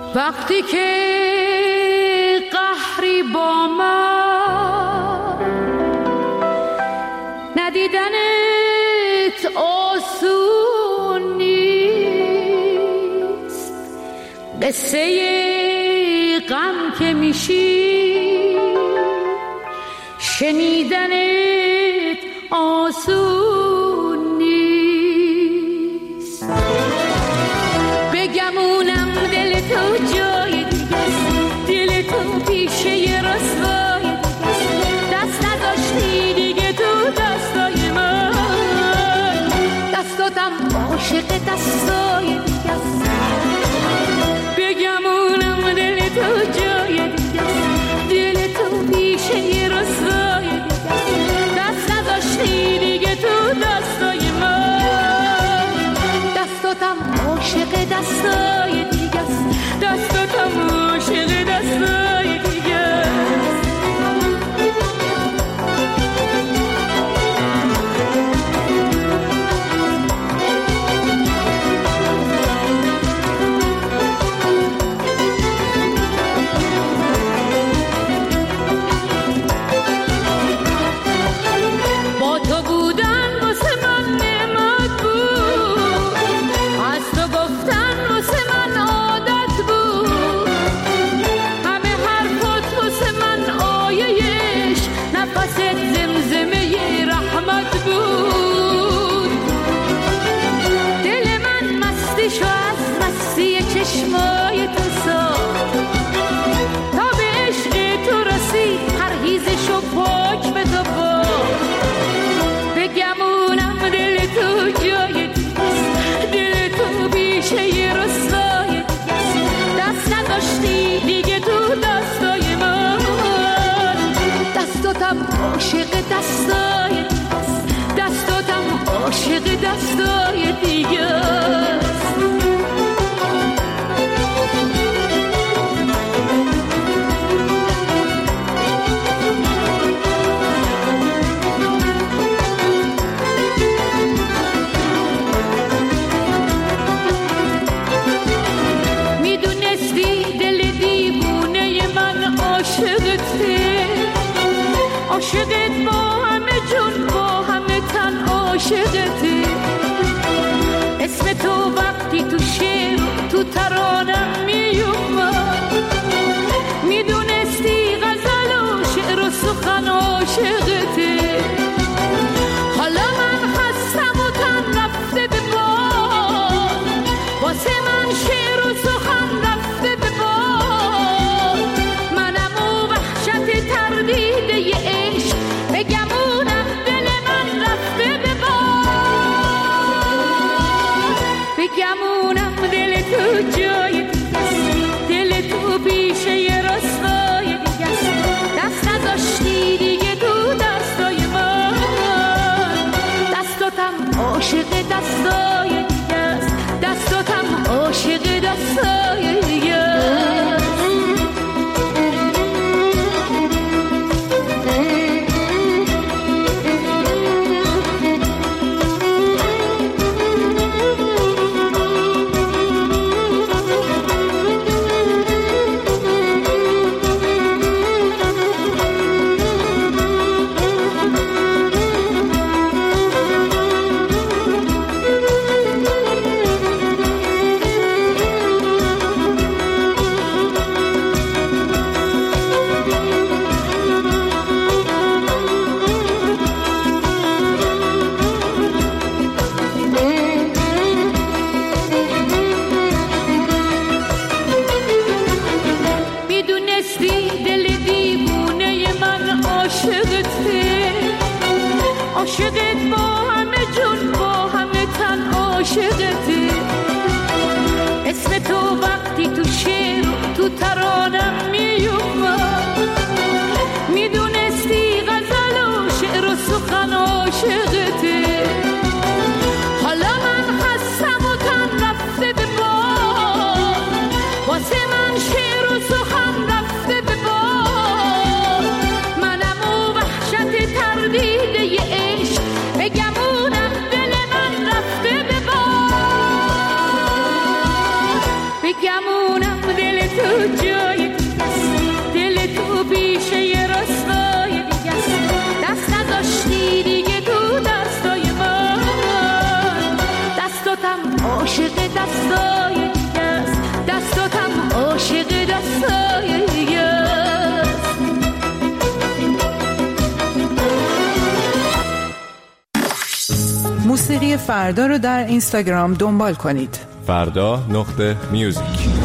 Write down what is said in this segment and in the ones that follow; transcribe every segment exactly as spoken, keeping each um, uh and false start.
وقتی که قهری با من ندیدنت آسون نیست، قصه غم که میشی شنیدنت آسون نیست. بگمونم دل تو جای دیگست، دل تو پیشه رسوای دیگست، دست نداشتی دیگه تو دستای من، دستاتم عاشق دستای دیگست. بگمونم دل تو جای دیگست، دل تو پیشه رسوای دیگست، دست نداشتی دیگه تو دستای من، دستاتم عاشق دستای دیگست، دستاتم عاشق دستای دیگست. با تو بودن واسه من نعمت بود، از تو گفتن واسه من عادت بود، همه حرفات واسه من آیه‌اش نفست زمزمه رحمت بود. دل من مستیشو از مستی چشمای تو ساخت، تا به عشق تو رسید پرهیزشو پاک به تو باخت. بگمونم دل تو جای دیگست، دل تو بیشه رسوای دیگست، دست نداشتی دیگه تو دستای من، دستاتم عاشق دستای دیگست، دستاتم عاشق دستای دیگست. میدونستی دل دیوونه من عاشقته، عاشقت با همه جون با همه تن عاشقته. اسم تو وقتی تو شعر تو ترانم میومد، میدونستی غزل و شعر و سخن عاشقته. حالا من هستم و تن رفته به باد، واسه من شعر و سخن رفته به باد، منم و وحشت تردیده ی عشق، بگمونم دل من رفته به باد. بگمونم دل تو جای دیگست، دل تو پیشه رسوای دیگست، دست نداشتی دیگه تو دستای من، دستاتم عاشق دستای دیگست، دستاتم عاشق دستای دیگست. عاشقت با همه جون با همه تن عاشقته. اسم تو وقتی تو شعر تو ترانم میومد، میدونستی غزل و شعر و سخن عاشقته. حالا من هستم و تن رفته به باد، واسه من شعر و سخن رفته به باد، منم و وحشت تردیده ی عشق، بگمونم دل من رفته به باد. بگمونم دل تو جای دیگه است، دل تو بیشه یه راستای دیگه است، دست نداشتی دیگه تو دستای من، دستاتم عاشق دستای دیگه است، دستاتم عاشق دستای دیگه است. موسیقی فردا رو در اینستاگرام دنبال کنید. فردا نقطه میوزیک.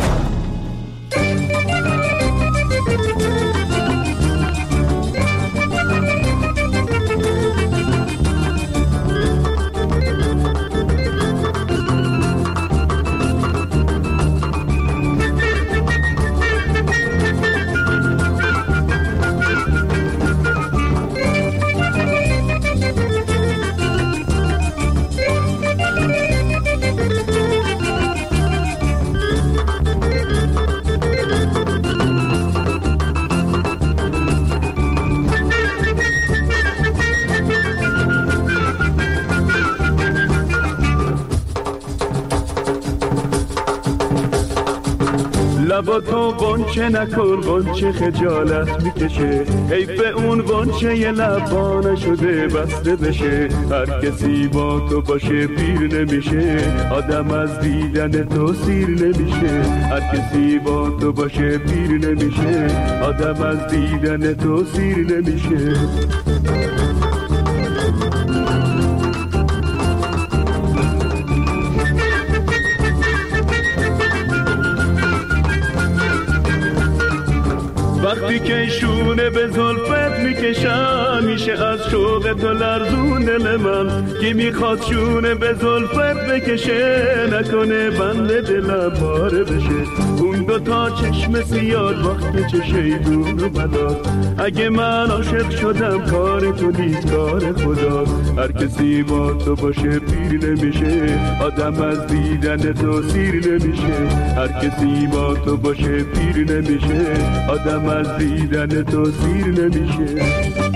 لبا تو گنچه نکن گنچه خجالت میکشه، حیف اون گنچه یه لبا نشده بسته بشه، هر کسی با تو باشه پیر نمیشه، آدم از دیدن تو سیر نمیشه، هر کسی با تو باشه پیر نمیشه، آدم از دیدن تو سیر نمیشه. وقتی که شونه به زلفت میکشن میشه از شوق تو لرزون دل من، که میخواد شونه به زلفت بکشه نکنه بند دلم پاره بشه، اون دو تا چشم سیاد وقت چه شیدون رو بداد، اگه من عاشق شدم کار تو نیست کار خدا، هر کسی با تو باشه پیر نمیشه، آدم از دیدن تو سیر نمیشه، هر کسی با تو باشه پیر نمیشه، آدم از دیدن تو سیر نمیشه.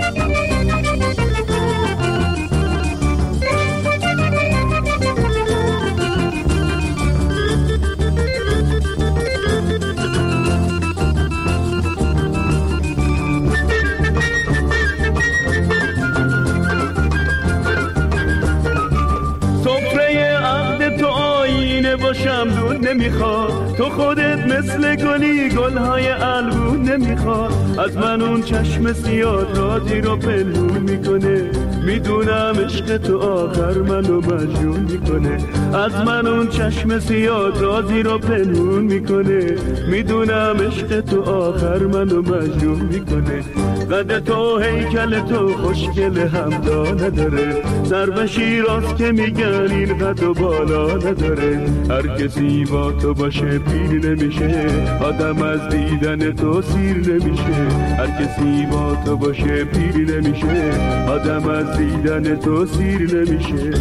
باشم دون نمیخواد، تو خودت مثل گلی گلهای الگون نمیخواد، از من اون چشم سیاه رازی رو پنهون میکنه، میدونم عشق تو آخر منو مجنون میکنه، از من اون چشم سیاه رازی رو پنهون میکنه، میدونم عشق تو آخر منو مجنون میکنه، قد تو هیکل تو خوشگل همتا نداره، سر به شیراز که میگن این قد و بالا نداره، هر کسی با تو باشه پیر نمیشه، آدم از دیدن تو سیر نمیشه، هر کسی با تو باشه پیر نمیشه، آدم از دیدن تو سیر نمیشه.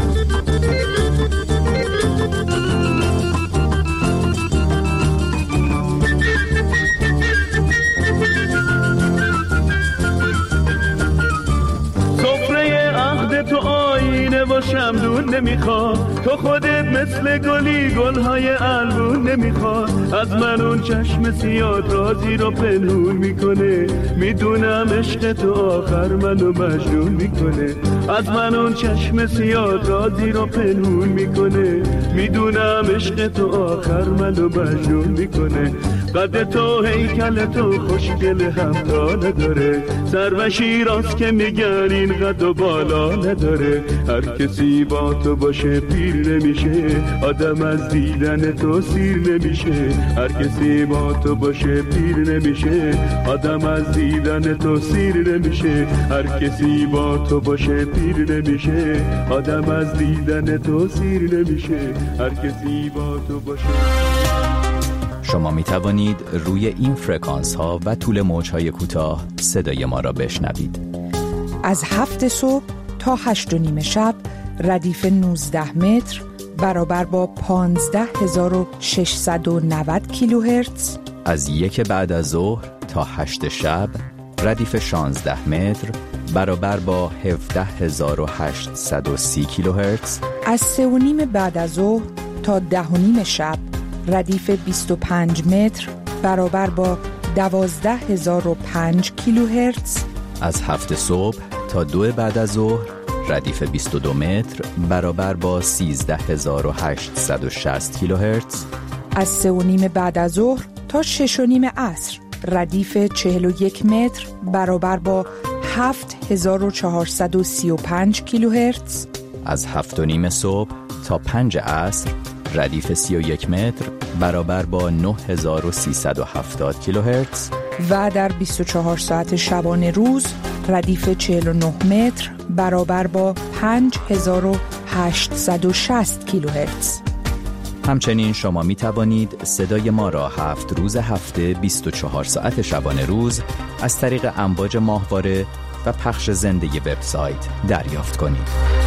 تو آینه و شمدون نمیخواد، تو خودت مثل گلی گلهای الگون نمیخواد، از من اون چشم سیاه رازی رو پنهون میکنه، میدونم عشق تو آخر منو مجنون میکنه، از من اون چشم سیاه رازی رو پنهون میکنه، میدونم عشق تو آخر منو مجنون میکنه، قد تو هیکل تو خوشگل همتا نداره، سر و شیراز که میگن این قد و بالا نداره، هر کسی با تو باشه پیر نمیشه، آدم از دیدن تو سیر نمیشه، هر کسی با تو باشه پیر نمیشه، آدم از دیدن تو سیر نمیشه، هر کسی با تو باشه پیر نمیشه، آدم از دیدن تو سیر نمیشه، هر کسی با تو باشه. شما می توانید روی این فرکانس ها و طول موج های کوتاه صدای ما را بشنوید. از هفت صبح تا هشت و نیم شب ردیف نوزده متر برابر با پانزده هزار و ششصد و نود کیلوهرتز. از یک بعد از ظهر تا هشت شب ردیف شانزده متر برابر با هفده هزار و هشتصد و سی کیلوهرتز. از سه و نیم بعد از ظهر تا ده و نیم شب ردیف بیست و پنج متر برابر با دوازده هزار و پنج کیلوهرتز. از هفت صبح تا دو بعد از ظهر ردیف بیست و دو متر برابر با سیزده هزار و هشتصد و شصت کیلوهرتز. از سه و نیم بعد از ظهر تا شش و نیم عصر ردیف چهل و یک متر برابر با هفت هزار و چهارصد و سی و پنج کیلوهرتز. از هفت و نیم صبح تا پنج عصر ردیف سی و یک متر برابر با نه هزار و سیصد و هفتاد کیلوهرتز. و در بیست و چهار ساعت شبانه روز ردیف چهل و نه متر برابر با پنج هزار و هشتصد و شصت کیلوهرتز. همچنین شما می توانید صدای ما را هفت روز هفته بیست و چهار ساعت شبانه روز از طریق امواج ماهواره و پخش زنده وبسایت دریافت کنید.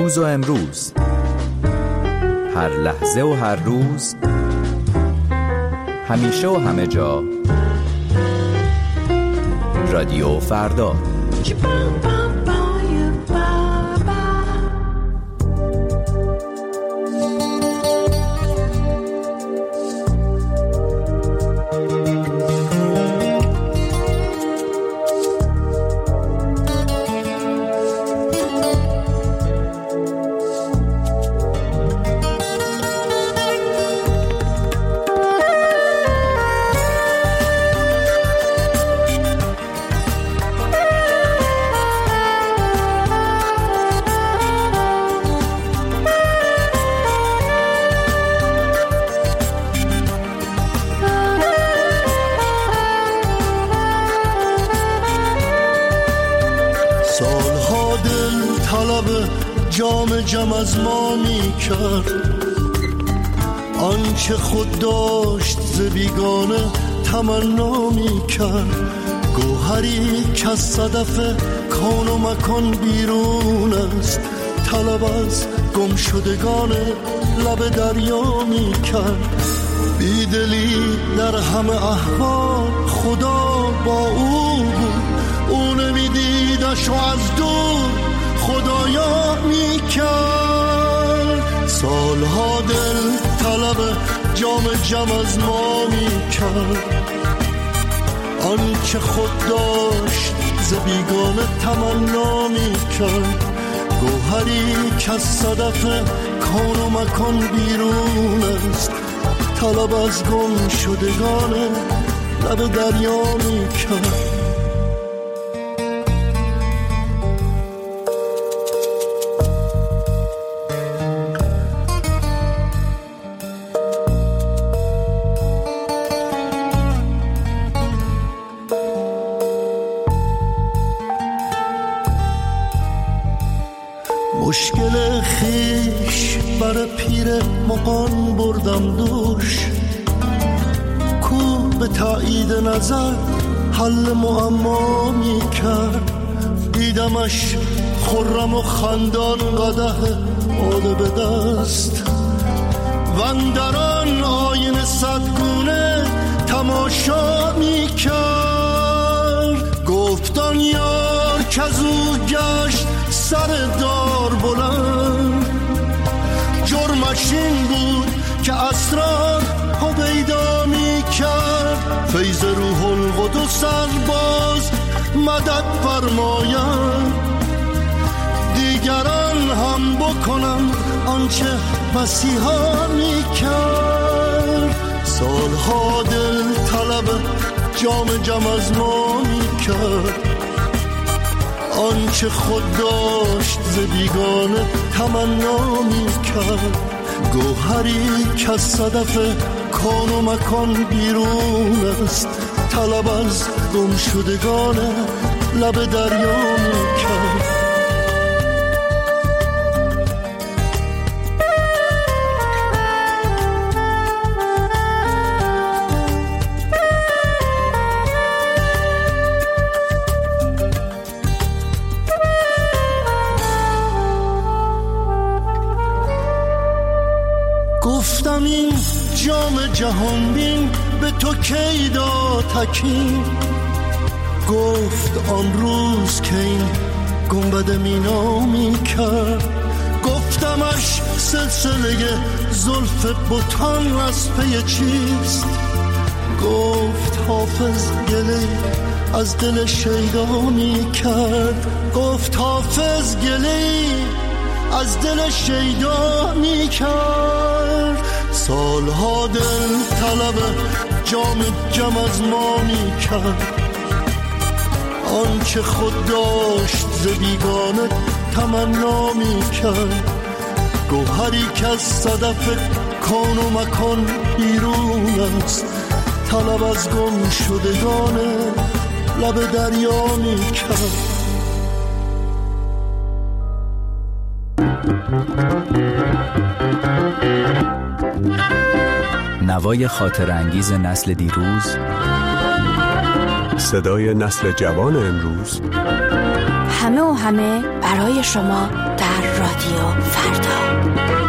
دیروز و امروز، هر لحظه و هر روز، همیشه و همه جا. رادیو فردا. جام جم از ما می کرد آنچه خود داشت ز بیگانه تمنا می کرد. گوهری که از صدف کون و مکان بیرون است، طلب از گم شدگان لب دریا می کرد. بیدلی در همه احوال خدا با او بود، او نمیدیدش و از دور خدایا می کرد. سالها دل طلب جام جم از ما می کرد آنچه خود داشت ز بیگانه تمنا می کرد. گوهری که از صدف کون و مکان بیرون است، طلب از گم شدگان لب دریا می کرد. مشکل خیش بر پیر مغان بردم دوش، کو به تایید نظر حل معما می کرد. دیدمش خرم و خندان قدح باده به دست، وندران آینه صدگونه تماشا می کرد. گفتان یار که از او گشت سر دار بلند، جرمش این بود که اسرار هویدا می کرد. فیض روح القدس باز مدد فرماید، دیگران هم بکنم آنچه مسیحا می کرد. سالها دل طلب جام جم از ما می کرد آنچه خود داشت ز بیگانه تمنا می کرد. گوهری که از صدف کون و مکان بیرون است، طلب از گم شدگان لب دریا می کرد. گفتم این جام جهان بین به تو کی داد تکین، گفت آن روز که این گنبد مینا می کرد. گفتمش سلسله زلف بتان از پی چیست، گفت حافظ گله از دل شیدا می کرد. گفت حافظ گله از دل شیدا می کرد. سالها دل طلب جام جم از ما می کرد آنچه خود داشت ز بیگانه تمنا می کرد. گوهری که از صدف کون و مکان بیرون است، طلب از گم شدگان لب دریا می کرد. نوای خاطر انگیز نسل دیروز، صدای نسل جوان امروز، همه و همه برای شما در رادیو فردا.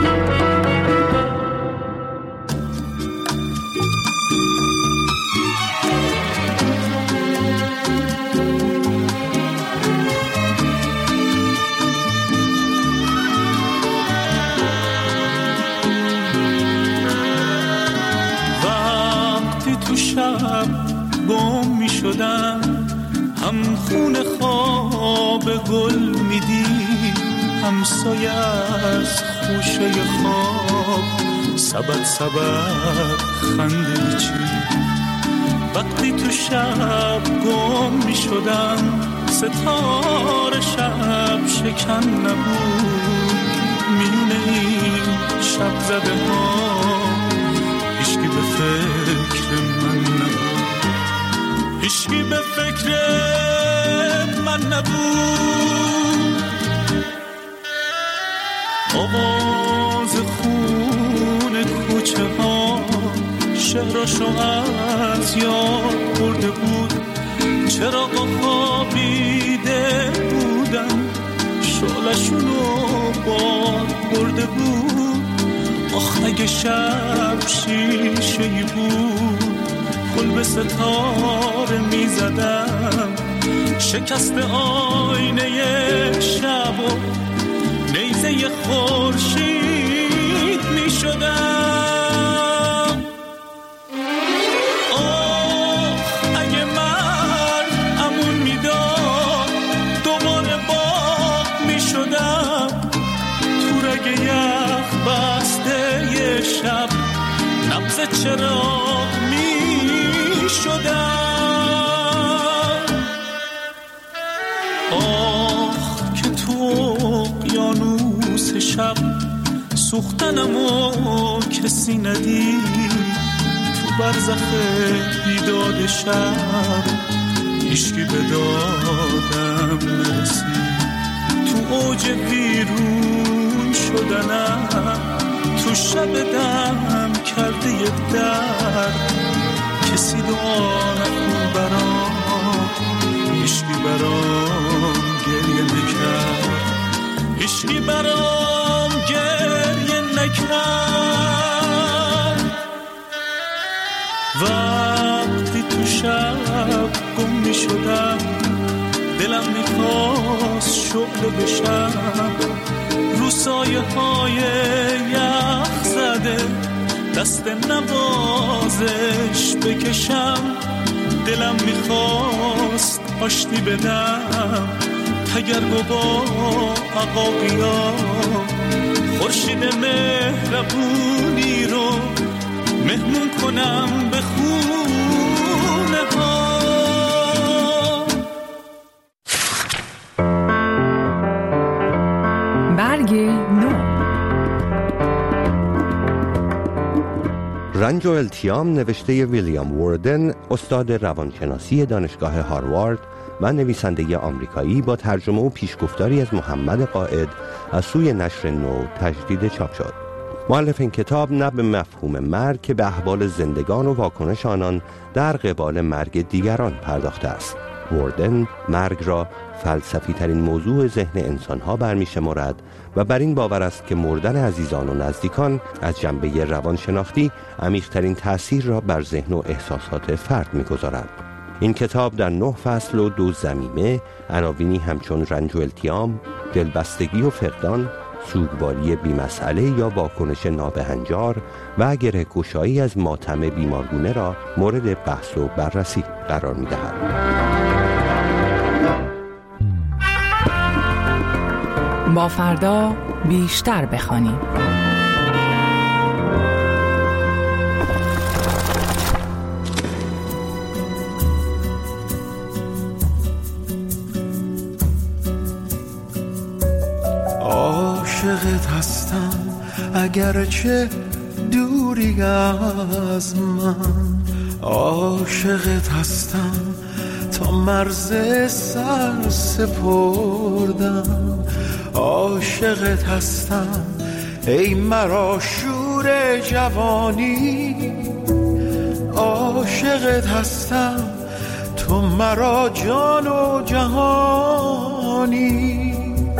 وقتی تو شب گم می شدم، هم خون خواب گل میدی، هم سایه از خوشه خواب سبد سبد خنده چی. وقتی تو شب گم می شدم، ستاره شب شکن نبود، میونه این شب زده ها هیچکی به فکر من نبود، هیچکی به فکر من نبود. آواز خون کوچه ها شهرشو از یاد برده بود، چراغا خوابیده بودن شعلشونو باد برده بود. آخ اگه شب شیشه‌ای بود، گل به ستاره می زدم، شکست آینه شب و نیزه خورشید می شدم. آه اگه مرد امون می داد، دوباره باغ می شدم، تو رگ یخ بسته ی شب نبض چراغ می شدم. آخ که تو اقیانوس شب سوختنمو کسی ندید، تو برزخ بیداد شب هیچکی به دادم نرسید. تو اوج ویرون شدنم، تو شب دم کرده ی درد، کسی دعا نکن برام، هیچکی برام گریه نکرد، هیچکی برام گریه نکرد. وقتی تو شب گم می شدم، دلم می خواست شعله بشم، رو سایه های یخ زده دست نوازش بکشم. دلم میخواست آشتی بدم، تگرگ با عقاقیا، خورشید مهربونی رو مهمون کنم به خونه ها. برگ نو. رنج و التیام نوشته ویلیام واردن، استاد روانشناسی دانشگاه هاروارد و نویسنده آمریکایی، با ترجمه و پیشگفتاری از محمد قائد از سوی نشر نو تجدید چاپ شد. مؤلف این کتاب نه به مفهوم مرگ که به احوال زندگان و واکنش آنان در قبال مرگ دیگران پرداخته است. واردن مرگ را فلسفی ترین موضوع ذهن انسانها برمی شمارد و بر این باور است که مردن عزیزان و نزدیکان از جنبه روانشناختی عمیق‌ترین تأثیر را بر ذهن و احساسات فرد می‌گذارد. این کتاب در نه فصل و دو ضمیمه عناوینی همچون رنج و التیام، دلبستگی و فقدان، سوگواری بی‌مسئله یا واکنش نابهنجار و گره‌گشایی از ماتم بیمارگونه را مورد بحث و بررسی قرار می‌دهد. با فردا بیشتر بخوانیم. عاشقت هستم اگرچه دوری از من، عاشقت هستم تا مرز سر سپردم، عاشقت هستم ای مرا شور جوانی، عاشقت هستم تو مرا جان و جهانی،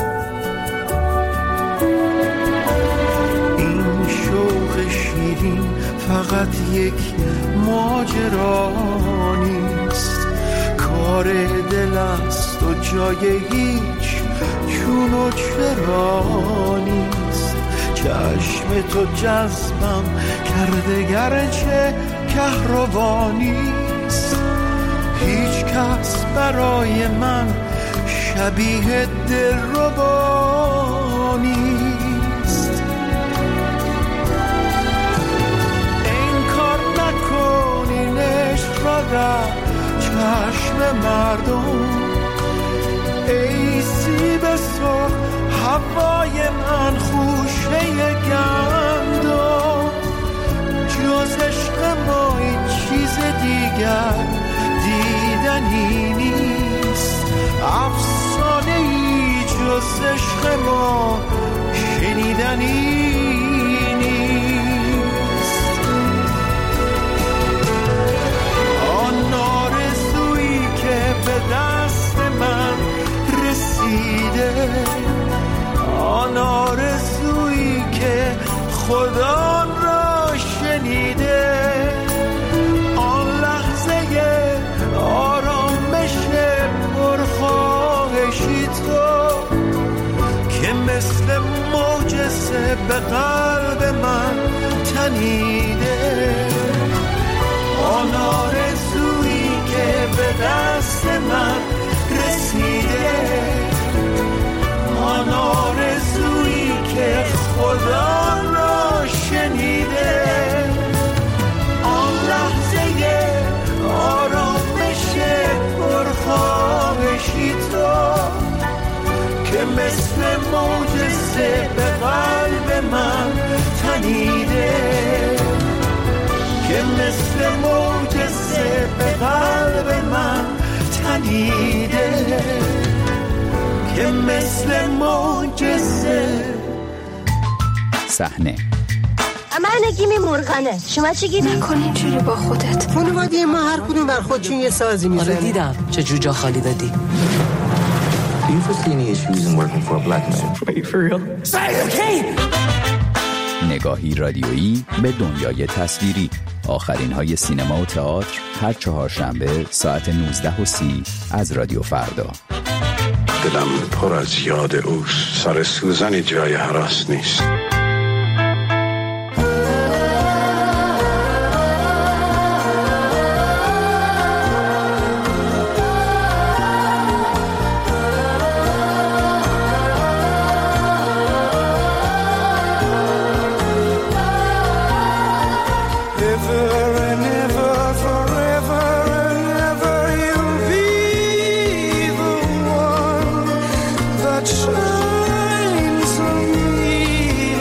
این شوق شیرین فقط یک ماجرا نیست، کار دل است و جای هیچ چون و چرا نیست. چشم تو جذبم کرده گرچه کهربانیست، هیچ کس برای من شبیه دلربا نیست. این کار نکنین عشق را در چشم مردم، ای سیب سرخ هوای من خوشه گندم، جز عشق ما این چیز دیگر دیدنی نیست، افسانه ای جز عشق ما شنیدنی نیست. آن آرزویی که به دست من رسیده، آن آرزویی که خدا را شنیده، آن لحظه آرامش پرخواهشی تو که مثل معجزه به قلب من تنیده، آن آرزویی که به دست من رسیده، آن آرزویی که خدا را شنیده، آن لحظه آرامش پرخواهشی تو که مثل معجزه به قلب من تنیده، که مثل معجزه به قلب من تنیده، که مثل معجزه. صحنه من نگیمی مرغنه، شما چی گیر نکنی اینجوری با خودت؟ خانواده ما هر کدوم بر خودشون یه سازی میزنه. آره دیدم چه جو جا خالی دادی. Do you foresee any issues in working for a black man? Are you for real? Okay. نگاهی رادیویی به دنیای تصویری، آخرین های سینما و تئاتر، هر چهارشنبه ساعت نوزده و سی از رادیو فردا. دلم پر از یاد اوست، سر سوزنی جای هراس نیست. Shines on me.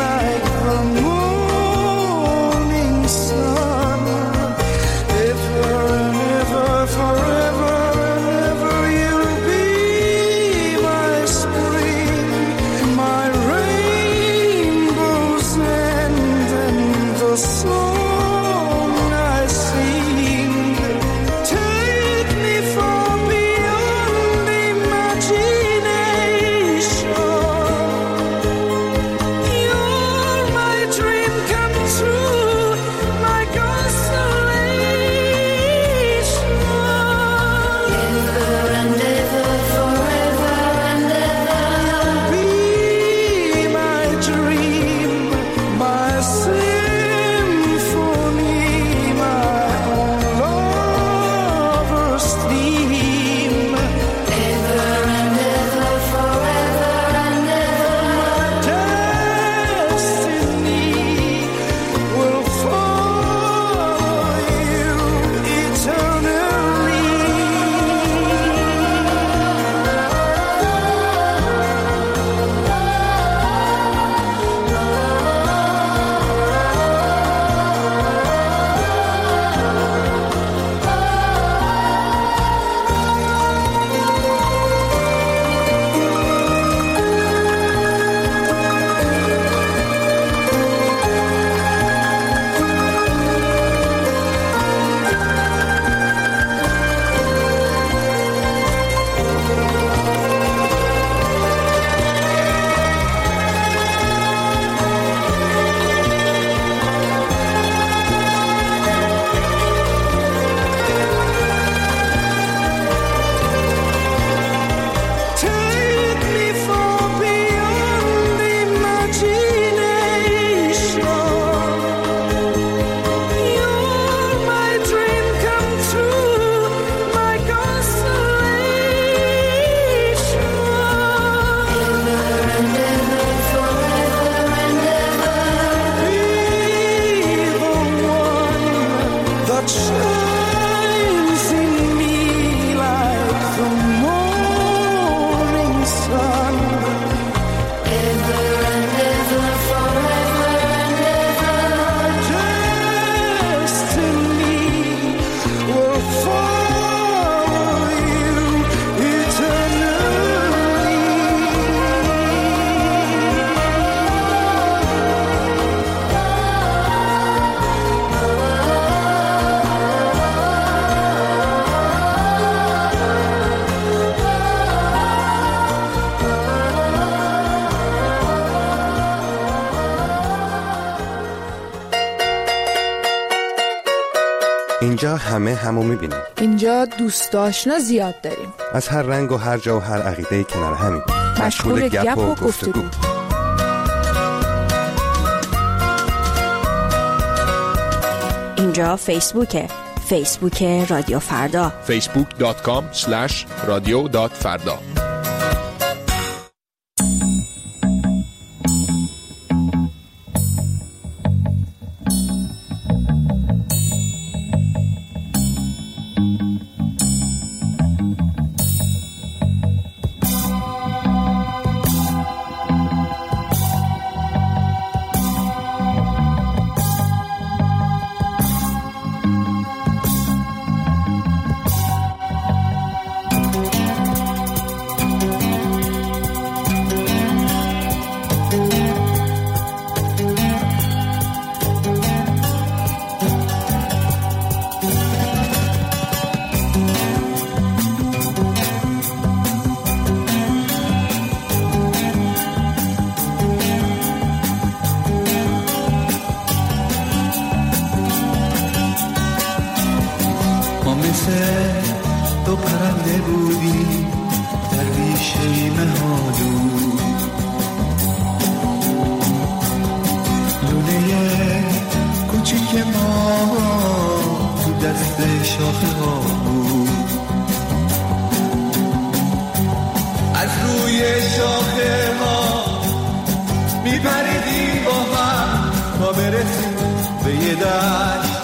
اینجا همه همو میبینیم. اینجا دوست آشنا زیاد داریم. از هر رنگ و هر جا و هر عقیده کنار همین. مشغول گپ و گفتگو. اینجا فیسبوکه. فیسبوک رادیو فردا. فیسبوک دات کام اسلش رادیو دات فردا. تو پرنده بودی در بیشه مهالو، لونه کوچیک ما تو دست شاخه ها بود. از روی شاخه ها میپریدیم با هم تا برسیم به یه دشت.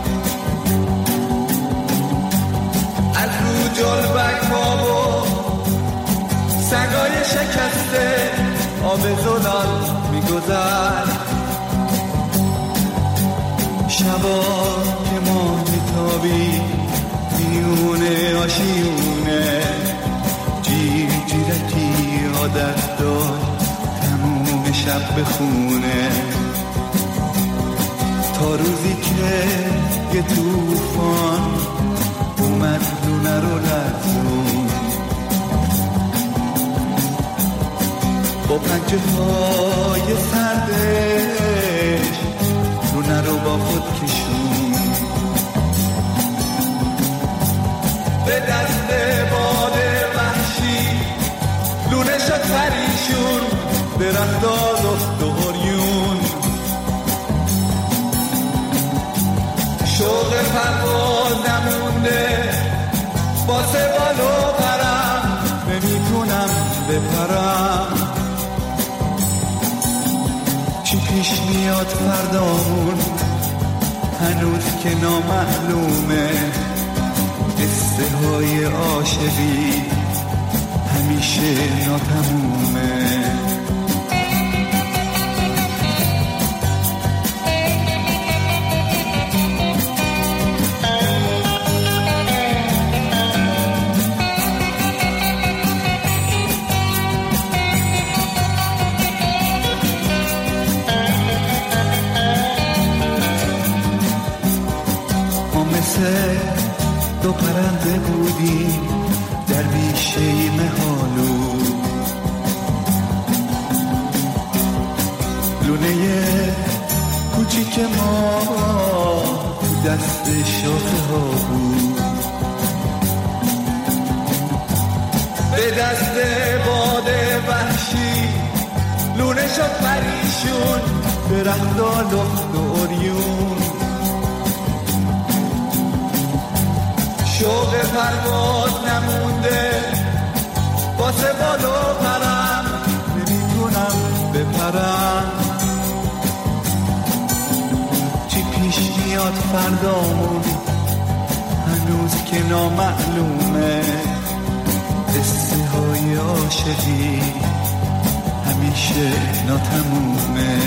جلبک ها و سگای شکسته آب زلال میگذشت. شبا که ما میتابی میونه آشیونه، جیر جیرکی عادت داشت تموم شب بخونه، تا روزی که یه توفان اومد لونه رو لرزون، با پنجه های سردش لونه رو با خود کشون. به دست باد وحشی لونه شد پریشون، درختا لخت و عریون. شوق پرواز نمونده واسه بالو پرم، نمیتونم بپرم. چی پیش میاد فردامون هنوز که نامعلومه، قصه های عاشقی همیشه ناتمومه. دو پرنده بودی در بیشه مهالو، لونه کوچیک ما دست شاخه ها بود. به دست باد وحشی لونه شد پریشون، درختا لخت و عریون. شوق پرواز نمونده واسه بالو پرم، نمیتونم بپرم. چی پیش میاد فردامون هنوز که نامعلومه، قصه های عاشقی همیشه ناتمومه.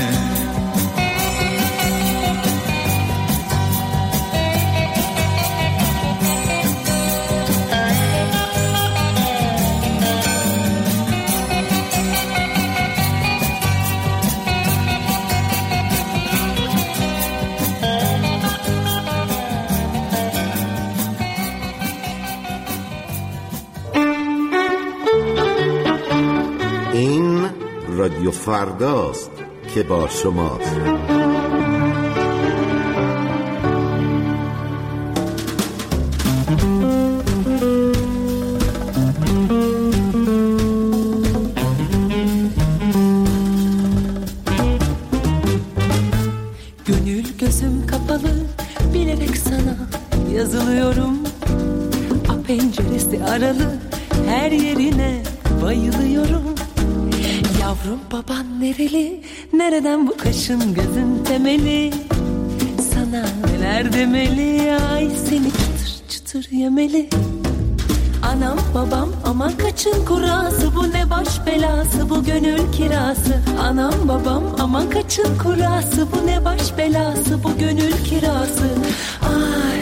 رادیو فرداست که با شماست. aralı her yerine bayılıyorum. Yavrum baban nereli, nereden bu kaşın gözün temeli? Sana neler demeli, ay seni çıtır çıtır yemeli. Anam babam aman kaçın kurası, bu ne baş belası, bu gönül kirası. Anam babam aman kaçın kurası, bu ne baş belası, bu gönül kirası. Ay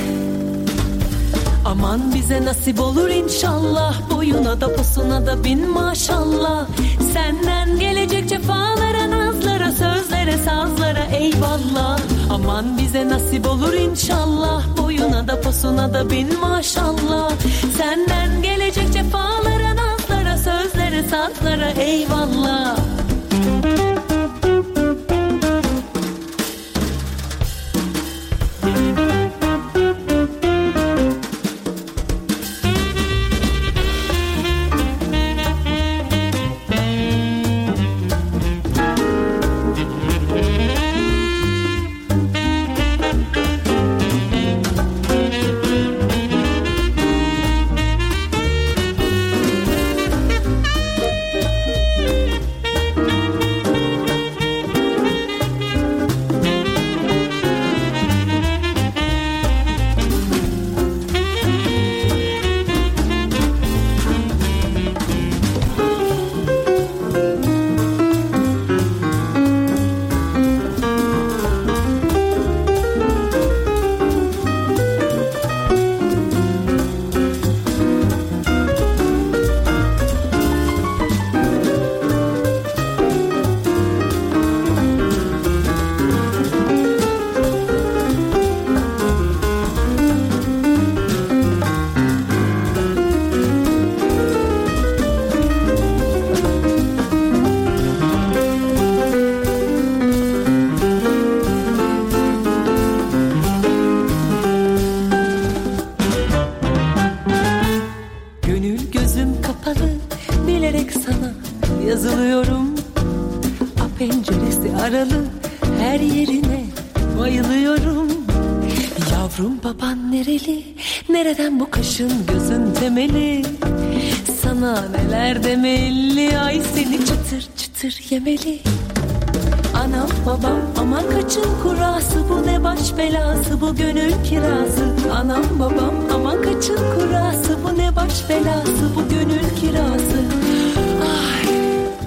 aman bize nasip olur inşallah, boyuna da posuna da bin maşallah. Senden gelecek cefalara, nazlara, sözlere, sazlara eyvallah. Aman bize nasip olur inşallah, boyuna da posuna da bin maşallah. Senden gelecek cefalara, nazlara, sözlere, sazlara eyvallah. Aralı her yerine bayılıyorum. Yavrum baban nereli, nereden bu kaşın gözün temeli? Sana neler demeli, ay seni çıtır çıtır yemeli. Anam babam aman kaçın kurası, bu ne baş belası, bu gönül kirası. Anam babam aman kaçın kurası, bu ne baş belası, bu gönül kirası. Ay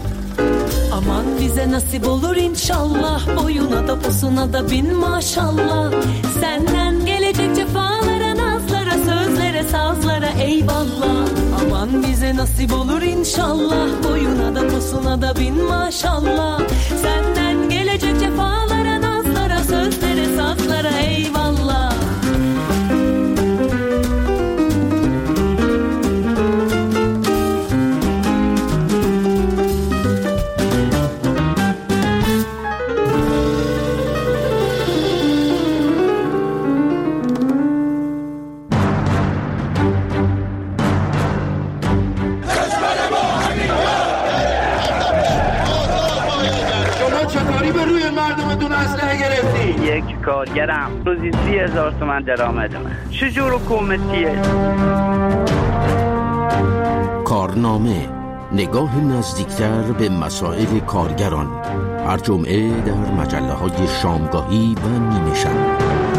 aman bize nasip olur inşallah, boyuna da posuna da bin maşallah. Senden gelecek cefalara, nazlara, sözlere, sazlara eyvallah. Aman bize nasip olur inşallah, boyuna da posuna da bin maşallah. Senden gelecek cefalara, nazlara, sözlere, sazlara eyvallah. یک کارگرم روزی سی هزار تومن درآمدمه. چجور حکومتیه؟ کارنامه، نگاه نزدیکتر به مسائل کارگران، هر جمعه در مجله های شامگاهی و نیمه شب.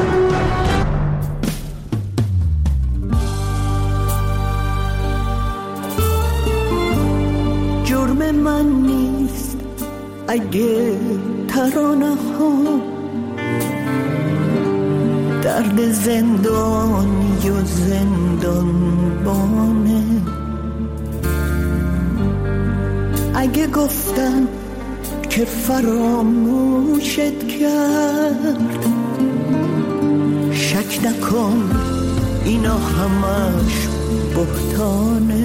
جرم من نیست اگه ترانه ها درد زندانی و زندانبانه. اگه گفتم که فراموشت کرد، شک نکن اینا همش بهتانه.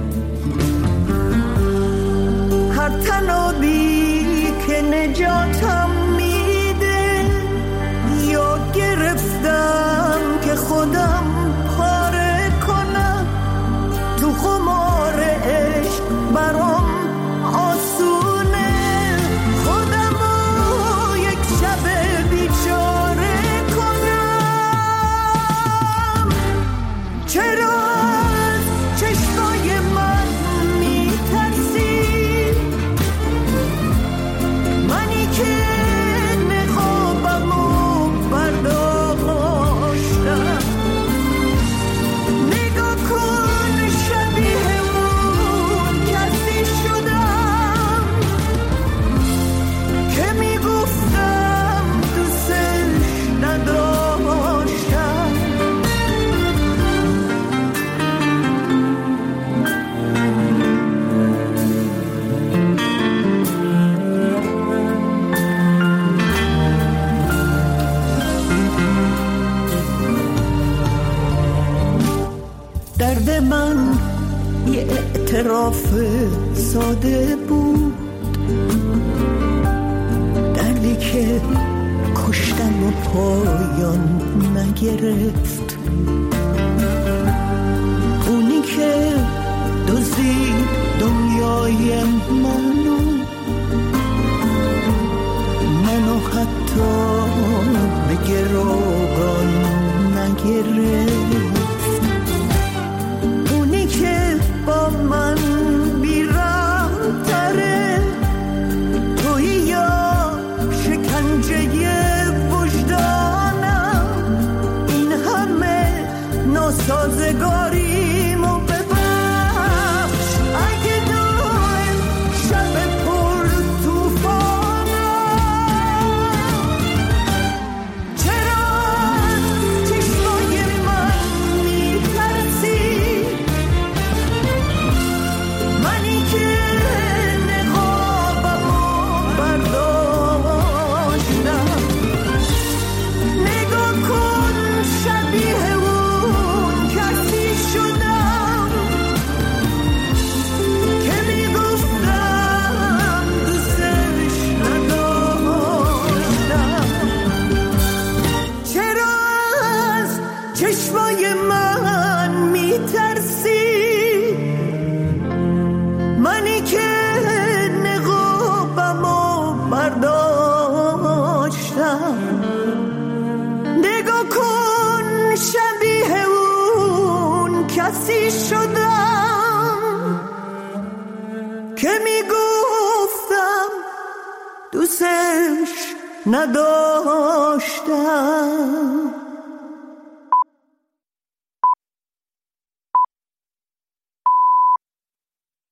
هر تنابی که نجاتم میده، یا گرفتم که خودم پاره کنم. تو خمار عشق برام آسونه، خودمو یک شب بیچاره کنم. چرا از چشمای اعتراف ساده بود، دردی که کشتن و پایان نگرفت، اونی که دزدید دنیای منو منو حتی به گروگان نگرفت، اونی که با من بیرحم تره توی یا شکنجه وجدانم، این همه ناسازگاریمو ببخش اگه دایم شب پر توفانم. چرا چشمای من میترسی، منی که نقابمو برداشتم، نگاه کن شبیه اون کسی شدم که میگفتم دوستش نداشتم. چرا از چشمای من میترسی، منی که نقابمو برداشتم، نگاه کن شبیه اون کسی شدم که میگفتم دوستش نداشتم.